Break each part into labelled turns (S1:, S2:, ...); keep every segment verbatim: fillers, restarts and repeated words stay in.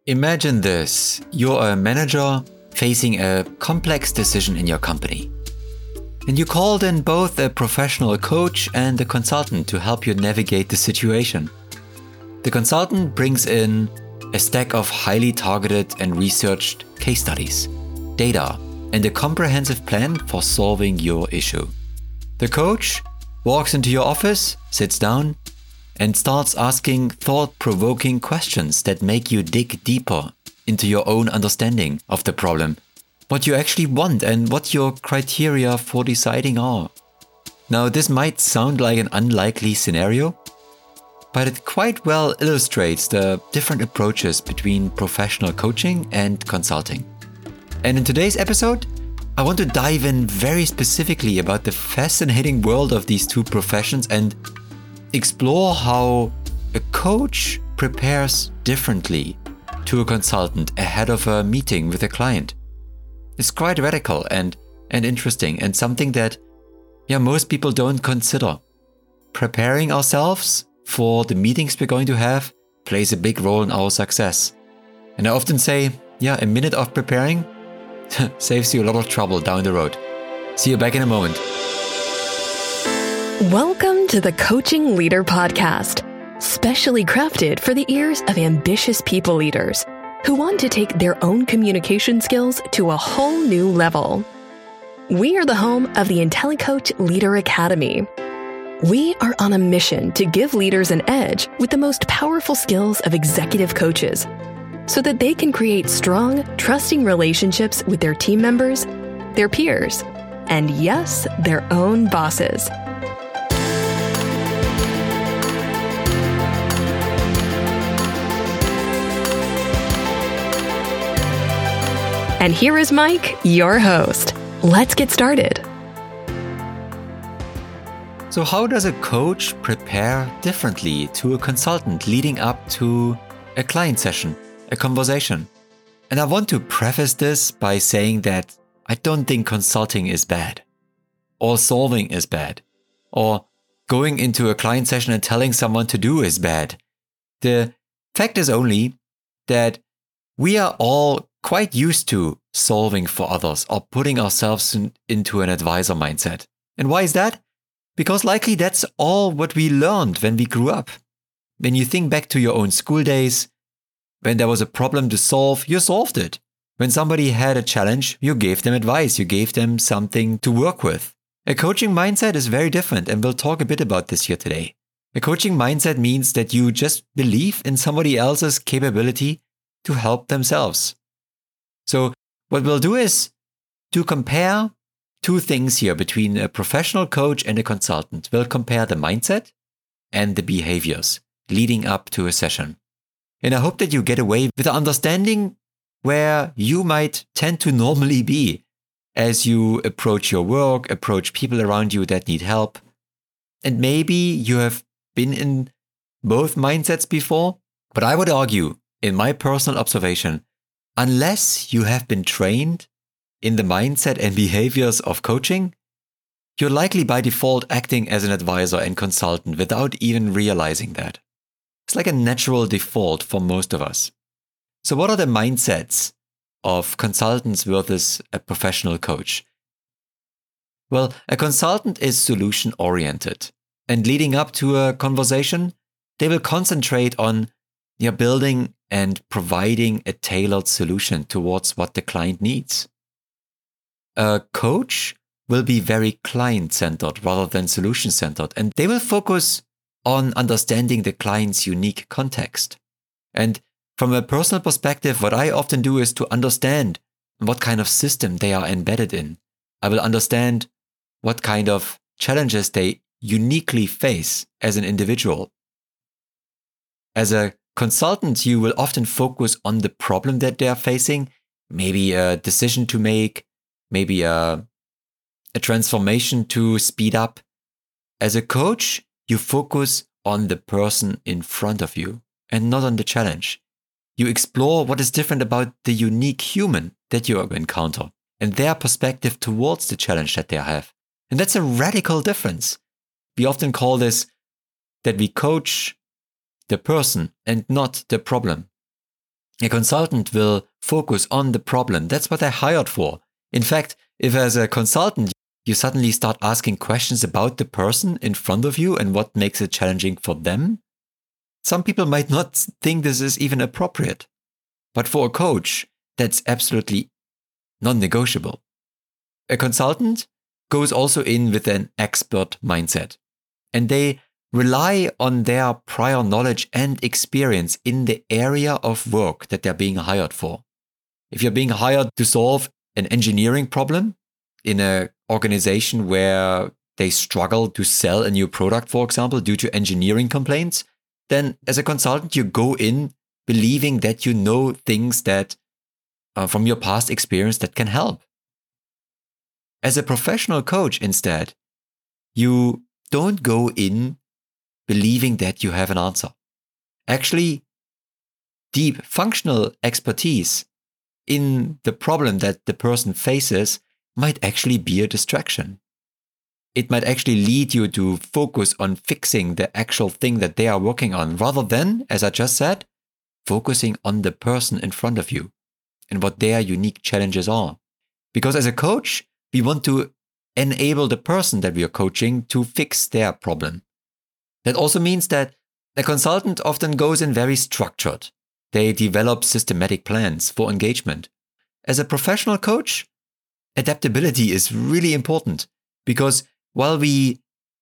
S1: Imagine this. You're a manager facing a complex decision in your company. And you called in both a professional coach and a consultant to help you navigate the situation. The consultant brings in a stack of highly targeted and researched case studies, data, and a comprehensive plan for solving your issue. The coach walks into your office, sits down, and starts asking thought-provoking questions that make you dig deeper into your own understanding of the problem, what you actually want and what your criteria for deciding are. Now, this might sound like an unlikely scenario, but it quite well illustrates the different approaches between professional coaching and consulting. And in today's episode, I want to dive in very specifically about the fascinating world of these two professions and explore how a coach prepares differently to a consultant ahead of a meeting with a client. It's quite radical and, and interesting, and something that yeah, most people don't consider. Preparing ourselves for the meetings we're going to have plays a big role in our success. And I often say, yeah, a minute of preparing saves you a lot of trouble down the road. See you back in a moment.
S2: Welcome to the Coaching Leader Podcast, specially crafted for the ears of ambitious people leaders who want to take their own communication skills to a whole new level. We are the home of the IntelliCoach Leader Academy. We are on a mission to give leaders an edge with the most powerful skills of executive coaches so that they can create strong, trusting relationships with their team members, their peers, and yes, their own bosses. And here is Mike, your host. Let's get started.
S1: So how does a coach prepare differently to a consultant leading up to a client session, a conversation? And I want to preface this by saying that I don't think consulting is bad, or solving is bad, or going into a client session and telling someone to do is bad. The fact is only that we are all quite used to solving for others or putting ourselves in, into an advisor mindset. And why is that? Because likely that's all what we learned when we grew up. When you think back to your own school days, when there was a problem to solve, you solved it. When somebody had a challenge, you gave them advice, you gave them something to work with. A coaching mindset is very different, and we'll talk a bit about this here today. A coaching mindset means that you just believe in somebody else's capability to help themselves. So what we'll do is to compare two things here between a professional coach and a consultant. We'll compare the mindset and the behaviors leading up to a session. And I hope that you get away with the understanding where you might tend to normally be as you approach your work, approach people around you that need help. And maybe you have been in both mindsets before, but I would argue, in my personal observation, unless you have been trained in the mindset and behaviors of coaching, you're likely by default acting as an advisor and consultant without even realizing that. It's like a natural default for most of us. So what are the mindsets of consultants versus a professional coach? Well, a consultant is solution-oriented, and leading up to a conversation, they will concentrate on yeah, building and providing a tailored solution towards what the client needs. A coach will be very client-centered rather than solution-centered, and they will focus on understanding the client's unique context. And from a personal perspective, what I often do is to understand what kind of system they are embedded in. I will understand what kind of challenges they uniquely face as an individual. As a consultant, you will often focus on the problem that they are facing, maybe a decision to make, maybe a, a transformation to speed up. As a coach, you focus on the person in front of you and not on the challenge. You explore what is different about the unique human that you encounter and their perspective towards the challenge that they have. And that's a radical difference. We often call this that we coach the person and not the problem. A consultant will focus on the problem. That's what they're hired for. In fact, if as a consultant, you suddenly start asking questions about the person in front of you and what makes it challenging for them, some people might not think this is even appropriate. But for a coach, that's absolutely non-negotiable. A consultant goes also in with an expert mindset, and they rely on their prior knowledge and experience in the area of work that they're being hired for. If you're being hired to solve an engineering problem in an organization where they struggle to sell a new product, for example, due to engineering complaints, then as a consultant, you go in believing that you know things that uh, from your past experience that can help. As a professional coach, instead, you don't go in believing that you have an answer. Actually, deep functional expertise in the problem that the person faces might actually be a distraction. It might actually lead you to focus on fixing the actual thing that they are working on, rather than, as I just said, focusing on the person in front of you and what their unique challenges are. Because as a coach, we want to enable the person that we are coaching to fix their problem. That also means that a consultant often goes in very structured. They develop systematic plans for engagement. As a professional coach, adaptability is really important, because while we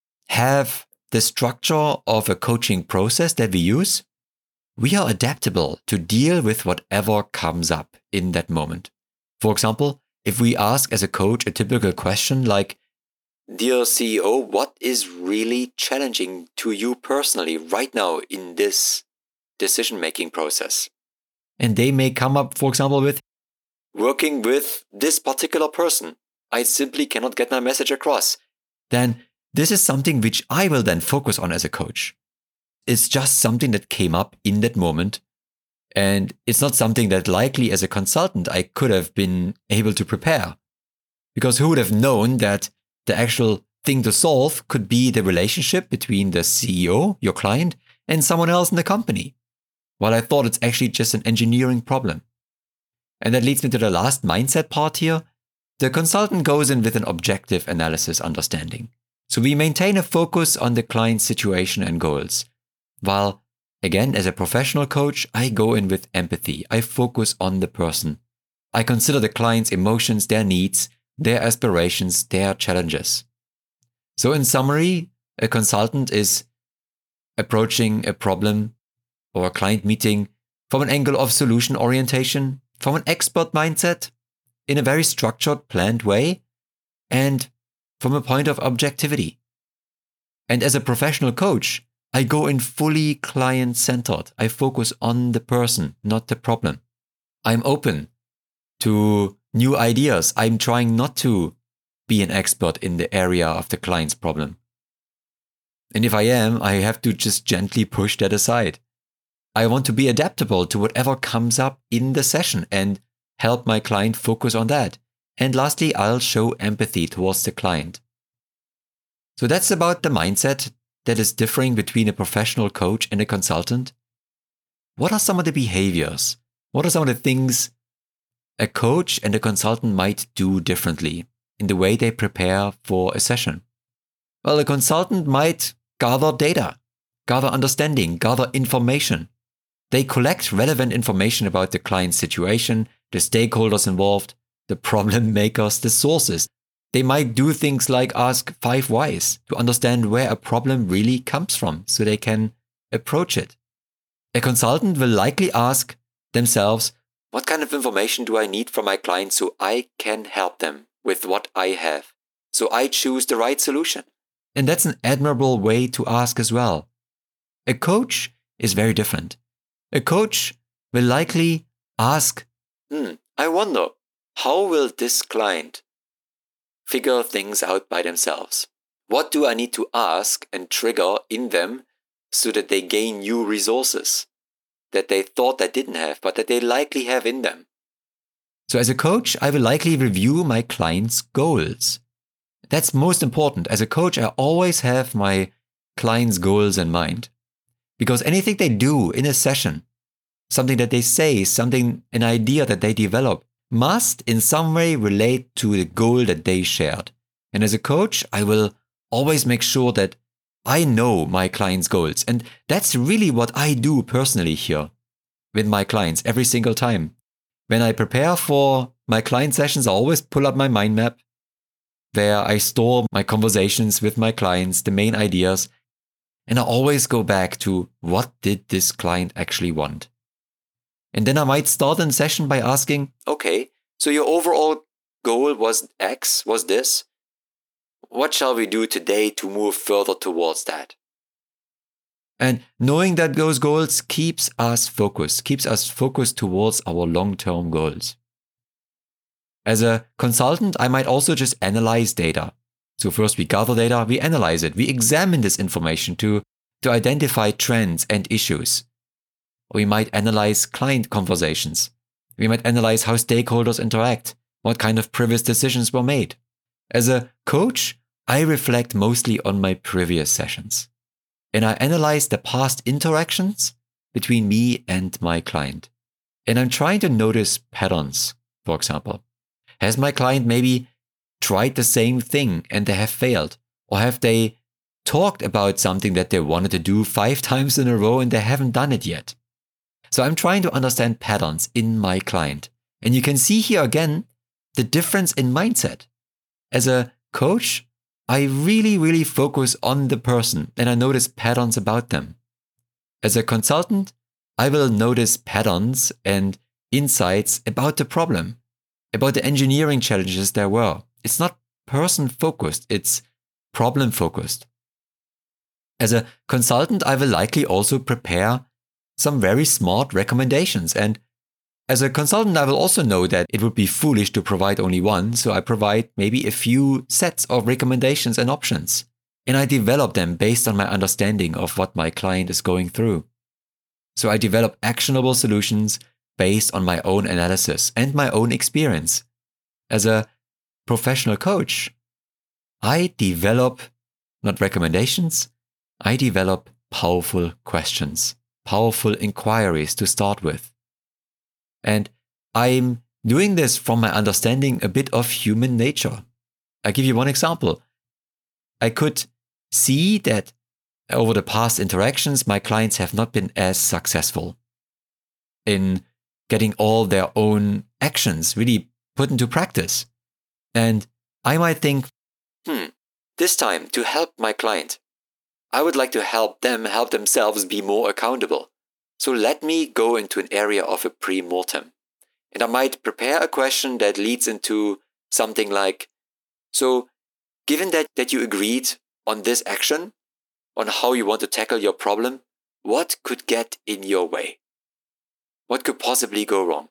S1: have the structure of a coaching process that we use, we are adaptable to deal with whatever comes up in that moment. For example, if we ask as a coach a typical question like, "Dear C E O, what is really challenging to you personally right now in this decision-making process?" And they may come up, for example, with, "Working with this particular person, I simply cannot get my message across." Then this is something which I will then focus on as a coach. It's just something that came up in that moment. And it's not something that likely as a consultant I could have been able to prepare. Because who would have known that the actual thing to solve could be the relationship between the C E O, your client, and someone else in the company? While I thought it's actually just an engineering problem. And that leads me to the last mindset part here. The consultant goes in with an objective analysis understanding. So we maintain a focus on the client's situation and goals. While, again, as a professional coach, I go in with empathy. I focus on the person. I consider the client's emotions, their needs, their aspirations, their challenges. So in summary, a consultant is approaching a problem or a client meeting from an angle of solution orientation, from an expert mindset, in a very structured, planned way, and from a point of objectivity. And as a professional coach, I go in fully client-centered. I focus on the person, not the problem. I'm open to new ideas. I'm trying not to be an expert in the area of the client's problem. And if I am, I have to just gently push that aside. I want to be adaptable to whatever comes up in the session and help my client focus on that. And lastly, I'll show empathy towards the client. So that's about the mindset that is differing between a professional coach and a consultant. What are some of the behaviors? What are some of the things a coach and a consultant might do differently in the way they prepare for a session? Well, a consultant might gather data, gather understanding, gather information. They collect relevant information about the client's situation, the stakeholders involved, the problem makers, the sources. They might do things like ask five whys to understand where a problem really comes from so they can approach it. A consultant will likely ask themselves, what kind of information do I need from my client so I can help them with what I have? So I choose the right solution. And that's an admirable way to ask as well. A coach is very different. A coach will likely ask, hmm, I wonder, how will this client figure things out by themselves? What do I need to ask and trigger in them so that they gain new resources that they thought they didn't have, but that they likely have in them? So as a coach, I will likely review my client's goals. That's most important. As a coach, I always have my client's goals in mind. Because anything they do in a session, something that they say, something, an idea that they develop must in some way relate to the goal that they shared. And as a coach, I will always make sure that I know my clients' goals. And that's really what I do personally here with my clients every single time. When I prepare for my client sessions, I always pull up my mind map where I store my conversations with my clients, the main ideas, and I always go back to what did this client actually want? And then I might start a session by asking, okay, so your overall goal was X, was this? What shall we do today to move further towards that? And knowing that those goals keeps us focused, keeps us focused towards our long-term goals. As a consultant, I might also just analyze data. So first we gather data, we analyze it, we examine this information to, to identify trends and issues. We might analyze client conversations. We might analyze how stakeholders interact, what kind of previous decisions were made. As a coach, I reflect mostly on my previous sessions. And I analyze the past interactions between me and my client. And I'm trying to notice patterns, for example. Has my client maybe tried the same thing and they have failed? Or have they talked about something that they wanted to do five times in a row and they haven't done it yet? So I'm trying to understand patterns in my client. And you can see here again the difference in mindset. As a coach, I really, really focus on the person and I notice patterns about them. As a consultant, I will notice patterns and insights about the problem, about the engineering challenges there were. It's not person-focused, it's problem-focused. As a consultant, I will likely also prepare some very smart recommendations. And as a consultant, I will also know that it would be foolish to provide only one, so I provide maybe a few sets of recommendations and options. And I develop them based on my understanding of what my client is going through. So I develop actionable solutions based on my own analysis and my own experience. As a professional coach, I develop not recommendations, I develop powerful questions, powerful inquiries to start with. And I'm doing this from my understanding a bit of human nature. I'll give you one example. I could see that over the past interactions, my clients have not been as successful in getting all their own actions really put into practice. And I might think, hmm, this time to help my client, I would like to help them help themselves be more accountable. So let me go into an area of a pre-mortem. And I might prepare a question that leads into something like, so given that, that you agreed on this action, on how you want to tackle your problem, what could get in your way? What could possibly go wrong?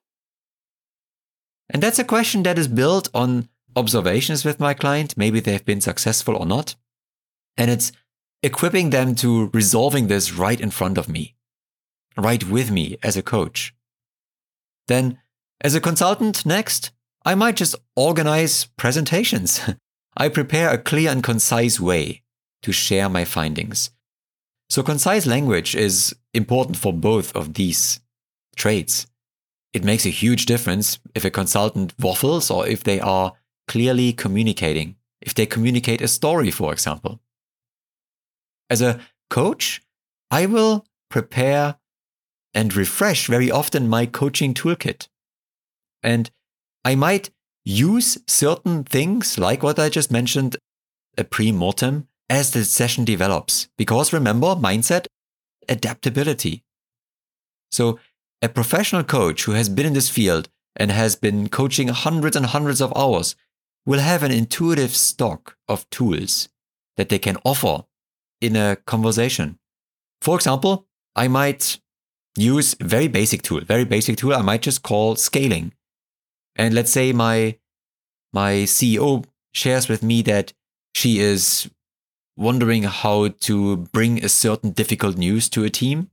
S1: And that's a question that is built on observations with my client. Maybe they've been successful or not. And it's equipping them to resolving this right in front of me, right with me as a coach. Then, as a consultant, next, I might just organize presentations. I prepare a clear and concise way to share my findings. So concise language is important for both of these traits. It makes a huge difference if a consultant waffles or if they are clearly communicating, if they communicate a story, for example. As a coach, I will prepare and refresh very often my coaching toolkit. And I might use certain things like what I just mentioned, a pre-mortem, as the session develops. Because remember, mindset, adaptability. So a professional coach who has been in this field and has been coaching hundreds and hundreds of hours will have an intuitive stock of tools that they can offer in a conversation. For example, I might use a very basic tool, very basic tool I might just call scaling. And let's say my, my C E O shares with me that she is wondering how to bring a certain difficult news to a team.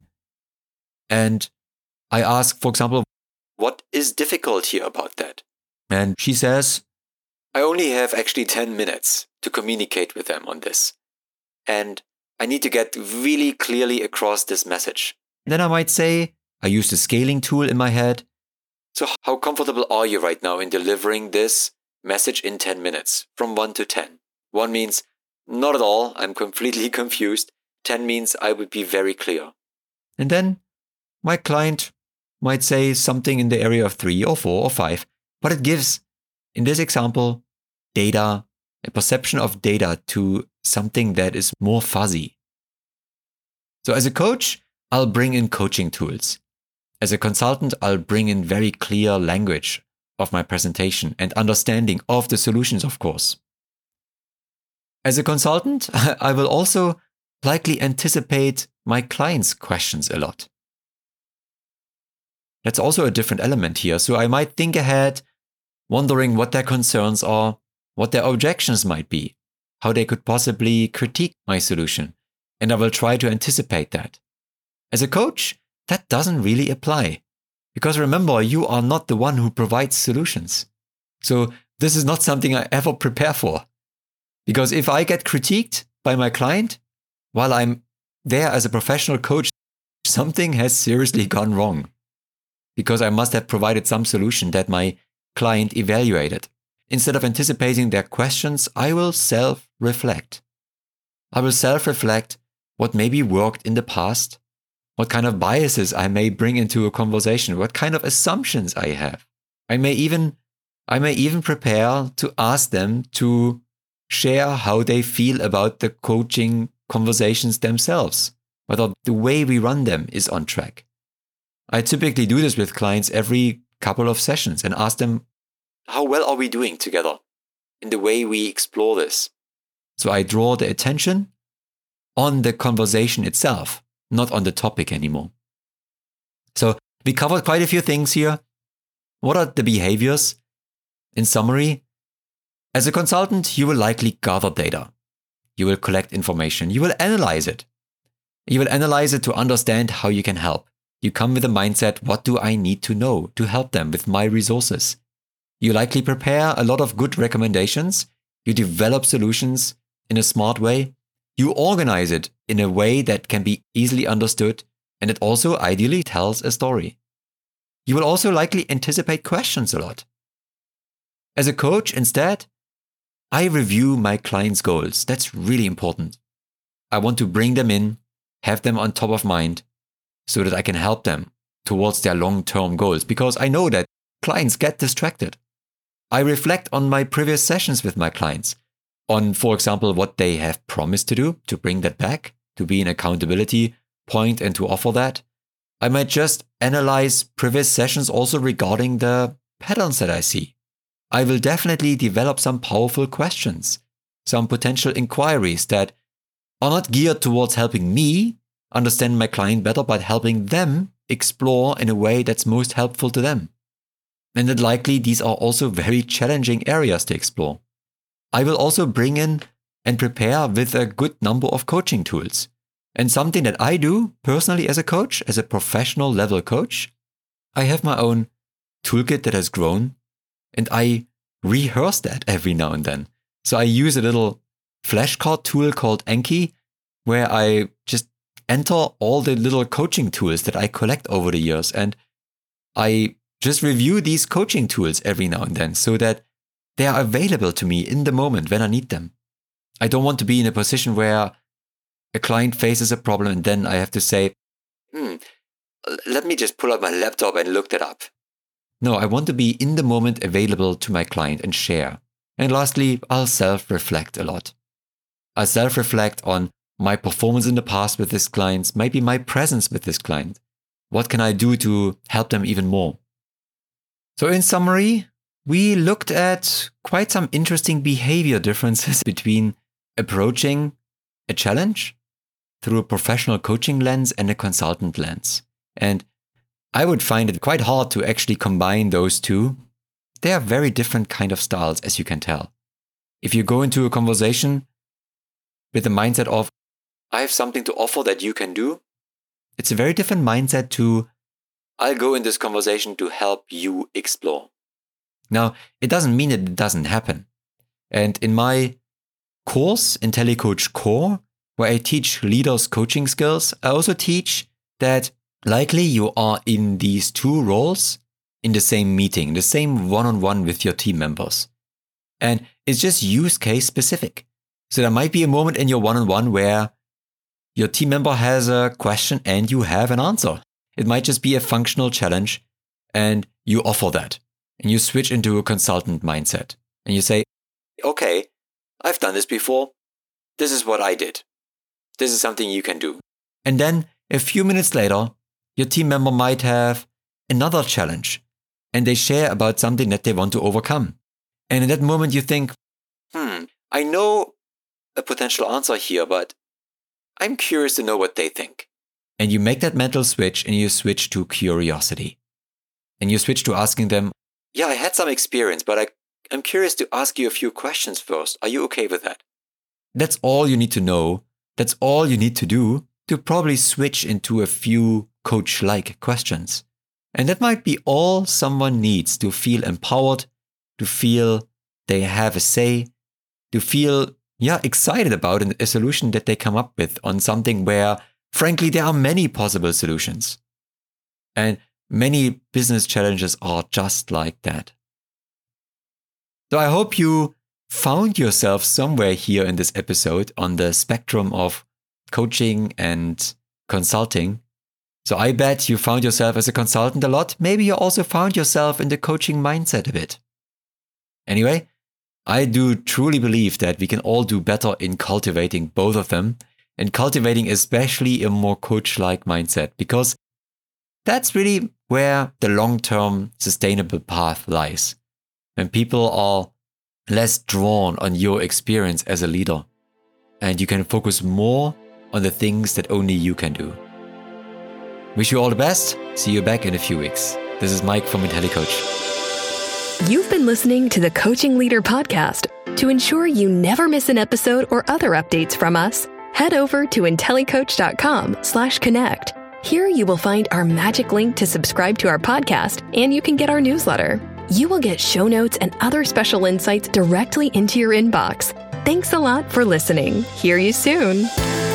S1: And I ask, for example, what is difficult here about that? And she says, I only have actually ten minutes to communicate with them on this. And I need to get really clearly across this message. Then I might say, I use the scaling tool in my head. So how comfortable are you right now in delivering this message in ten minutes from one to ten? one means not at all, I'm completely confused. ten means I would be very clear. And then my client might say something in the area of three or four or five, but it gives, in this example, data, a perception of data to something that is more fuzzy. So as a coach, I'll bring in coaching tools. As a consultant, I'll bring in very clear language of my presentation and understanding of the solutions, of course. As a consultant, I will also likely anticipate my clients' questions a lot. That's also a different element here. So I might think ahead, wondering what their concerns are, what their objections might be, how they could possibly critique my solution, and I will try to anticipate that. As a coach, that doesn't really apply. Because remember, you are not the one who provides solutions. So this is not something I ever prepare for. Because if I get critiqued by my client while I'm there as a professional coach, something has seriously gone wrong. Because I must have provided some solution that my client evaluated. Instead of anticipating their questions, I will self-reflect. I will self-reflect what maybe worked in the past, what kind of biases I may bring into a conversation, what kind of assumptions I have. I may even, I may even prepare to ask them to share how they feel about the coaching conversations themselves, whether the way we run them is on track. I typically do this with clients every couple of sessions and ask them, how well are we doing together in the way we explore this? So I draw the attention on the conversation itself, not on the topic anymore. So we covered quite a few things here. What are the behaviors? In summary, as a consultant, you will likely gather data. You will collect information. You will analyze it. You will analyze it to understand how you can help. You come with a mindset, what do I need to know to help them with my resources? You likely prepare a lot of good recommendations. You develop solutions in a smart way. You organize it in a way that can be easily understood, and it also ideally tells a story. You will also likely anticipate questions a lot. As a coach, instead, I review my clients' goals. That's really important. I want to bring them in, have them on top of mind, so that I can help them towards their long-term goals, because I know that clients get distracted. I reflect on my previous sessions with my clients, on, for example, what they have promised to do, to bring that back, to be an accountability point and to offer that. I might just analyze previous sessions also regarding the patterns that I see. I will definitely develop some powerful questions, some potential inquiries that are not geared towards helping me understand my client better, but helping them explore in a way that's most helpful to them. And that likely these are also very challenging areas to explore. I will also bring in and prepare with a good number of coaching tools. And something that I do personally as a coach, as a professional level coach, I have my own toolkit that has grown, and I rehearse that every now and then. So I use a little flashcard tool called Anki, where I just enter all the little coaching tools that I collect over the years. And I just review these coaching tools every now and then so that they are available to me in the moment when I need them. I don't want to be in a position where a client faces a problem and then I have to say, hmm, let me just pull out my laptop and look that up. No, I want to be in the moment available to my client and share. And lastly, I'll self-reflect a lot. I'll self-reflect on my performance in the past with this client, maybe my presence with this client. What can I do to help them even more? So in summary, we looked at quite some interesting behavior differences between approaching a challenge through a professional coaching lens and a consultant lens. And I would find it quite hard to actually combine those two. They are very different kind of styles, as you can tell. If you go into a conversation with the mindset of, I have something to offer that you can do, it's a very different mindset to, I'll go in this conversation to help you explore. Now, it doesn't mean that it doesn't happen. And in my course, IntelliCoach Core, where I teach leaders coaching skills, I also teach that likely you are in these two roles in the same meeting, the same one-on-one with your team members. And it's just use case specific. So there might be a moment in your one-on-one where your team member has a question and you have an answer. It might just be a functional challenge and you offer that. And you switch into a consultant mindset. And you say, okay, I've done this before. This is what I did. This is something you can do. And then a few minutes later, your team member might have another challenge and they share about something that they want to overcome. And in that moment you think, hmm, I know a potential answer here, but I'm curious to know what they think. And you make that mental switch and you switch to curiosity. And you switch to asking them, yeah, I had some experience, but I, I'm curious to ask you a few questions first. Are you okay with that? That's all you need to know. That's all you need to do to probably switch into a few coach-like questions. And that might be all someone needs to feel empowered, to feel they have a say, to feel yeah, excited about a solution that they come up with on something where, frankly, there are many possible solutions. And many business challenges are just like that. So I hope you found yourself somewhere here in this episode on the spectrum of coaching and consulting. So I bet you found yourself as a consultant a lot. Maybe you also found yourself in the coaching mindset a bit. Anyway, I do truly believe that we can all do better in cultivating both of them and cultivating especially a more coach-like mindset, because that's really where the long-term sustainable path lies. When people are less drawn on your experience as a leader and you can focus more on the things that only you can do. Wish you all the best. See you back in a few weeks. This is Mike from IntelliCoach.
S2: You've been listening to the Coaching Leader Podcast. To ensure you never miss an episode or other updates from us, head over to IntelliCoach.com slash connect. Here you will find our magic link to subscribe to our podcast, and you can get our newsletter. You will get show notes and other special insights directly into your inbox. Thanks a lot for listening. Hear you soon.